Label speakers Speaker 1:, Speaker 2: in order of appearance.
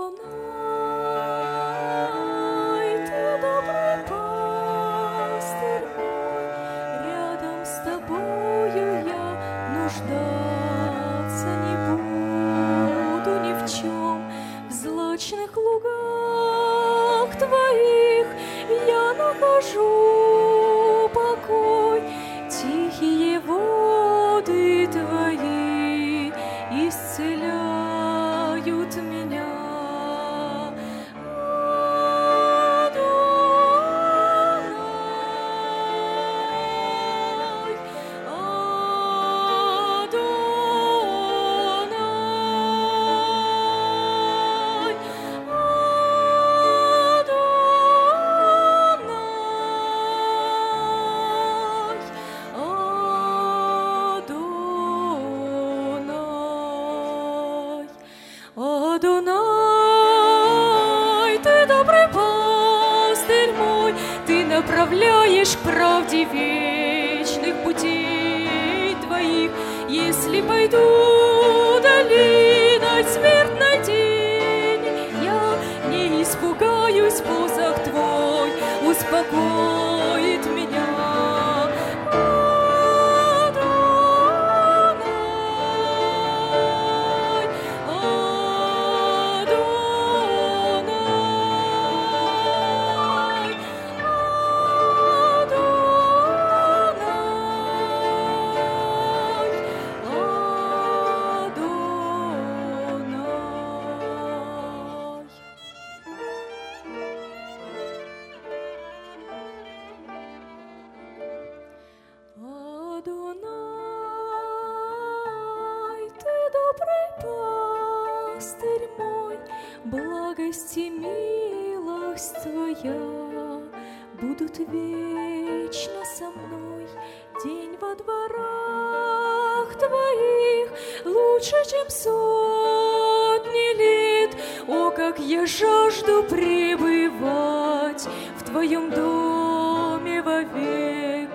Speaker 1: Ты добрый пастырь мой, рядом с тобою я нуждаться не буду ни в чем. В злачных лугах твоих я нахожу покой, тихие воды твои исцеляют меня. Адонай, ты добрый пастырь мой, ты направляешь к правде вечных путей твоих. Если пойду долиной смертной тени, я не испугаюсь, посох твой успокоит меня. Адонай, ты добрый пастырь мой, благость и милость твоя будут вечно со мной. День во дворах твоих лучше, чем сотни лет. О, как я жажду пребывать в твоем доме вовек.